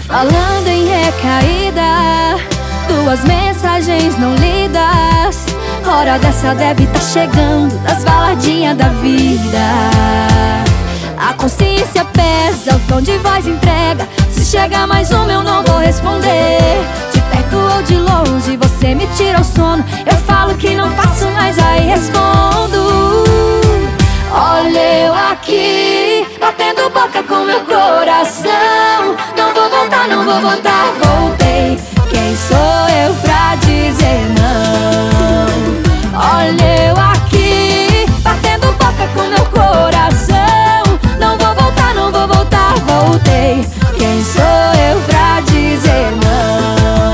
Falando em recaída, duas mensagens não lidas. Hora dessa deve tá chegando, das baladinhas da vida. A consciência pesa, o tom de voz entrega. Se chegar mais uma eu não vou responder. De perto ou de longe você me tira o sono. Eu falo que não faço, mas aí respondo. Olha eu aqui, batendo boca com meu coração. Não vou voltar, não vou voltar, voltei. Quem sou eu pra dizer não? Olha eu aqui, batendo boca com meu coração. Não vou voltar, não vou voltar, voltei. Quem sou eu pra dizer não?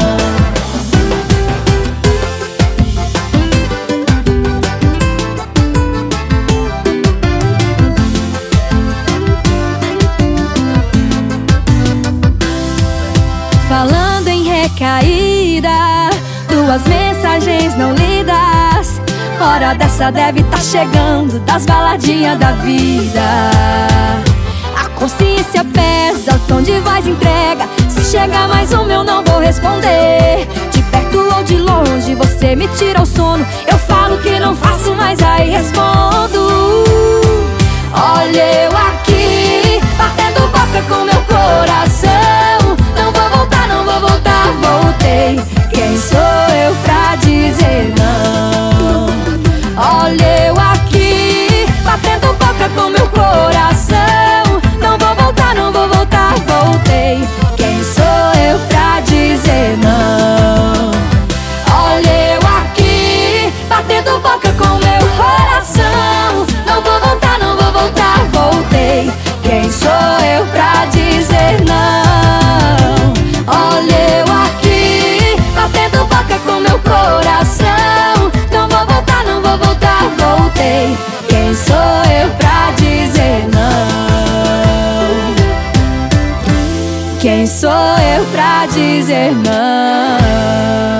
Falando em recaída, duas mensagens não lidas. Hora dessa deve tá chegando, das baladinhas da vida. A consciência pesa, o tom de voz entrega. Se chegar mais uma eu não vou responder. De perto ou de longe você me tira o sono. Eu falo que não faço, mas aí respondo. Olha eu aqui, batendo boca com meu coração. Não vou voltar, não vou voltar, voltei. Quem sou eu pra dizer não? Olha eu aqui, batendo boca com meu coração. Não vou voltar, não vou voltar, voltei. Quem sou eu pra dizer não? Olha eu aqui, batendo boca com meu coração. Não vou voltar, não vou voltar, voltei. Quem sou eu pra dizer não? Olha eu aqui, batendo boca com meu coração. Não vou voltar, não vou voltar, voltei. Quem sou eu pra dizer não? Quem sou eu pra dizer não?